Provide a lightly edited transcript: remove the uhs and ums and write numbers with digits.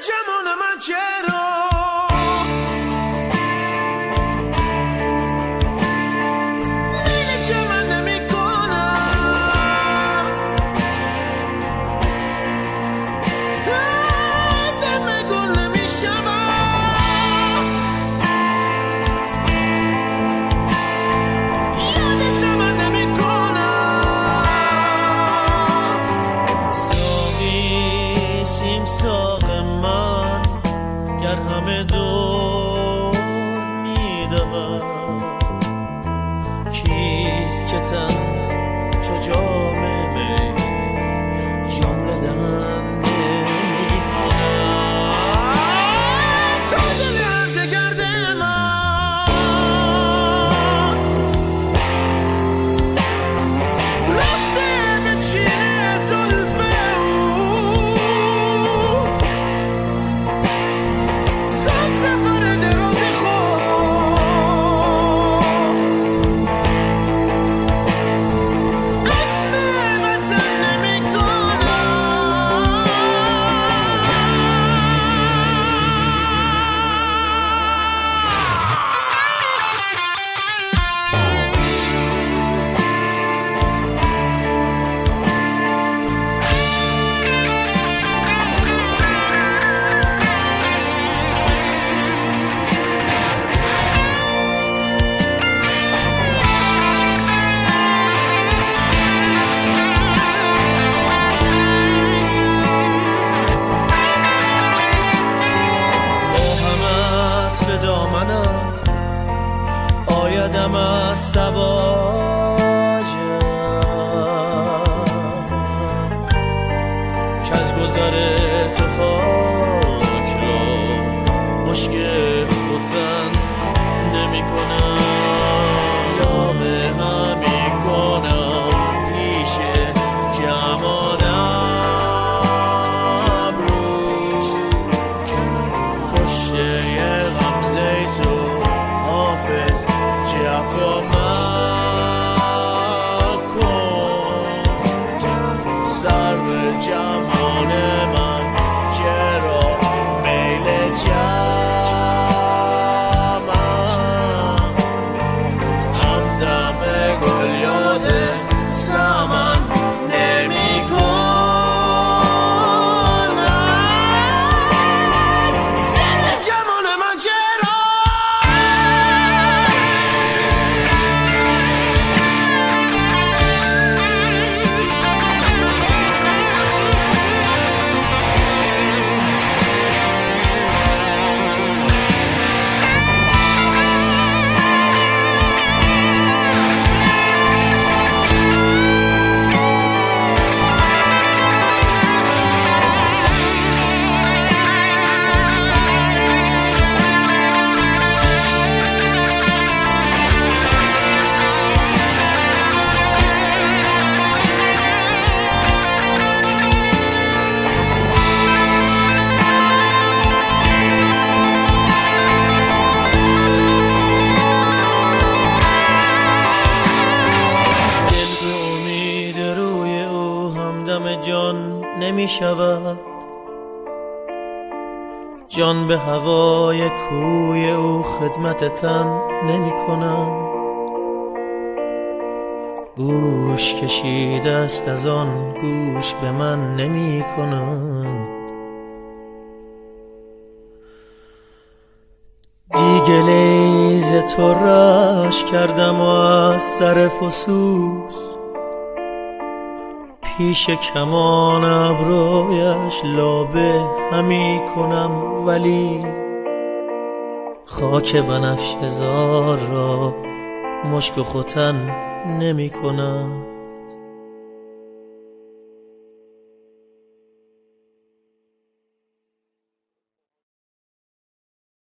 جمال من چرا همه دور میدهم کیست که تن چو جام می جمله دهن نمی کنم تا دل عرض گرد من رفته به چین زلف آیدم از سباجم که از گذر تو خاک را مشک خوتن نمی کنم یا به همی کنم پیش جمالم روش پشت غمزه تو حافظ جفا مکن سر به جمال من چرا میل چمن همدم گل یاد سمن نمی کنم سر جمال من چرا جان نمی شود جان به هوای کوی او خدمت تن نمی کند گوش کشیده است از آن گوش به من نمی کند دیگه لیز تو رش کردم و از سر فسوس پیش کمان ابرویش لابه همی کنم ولی خاک بنفشه زار را مشک و ختن نمی کنم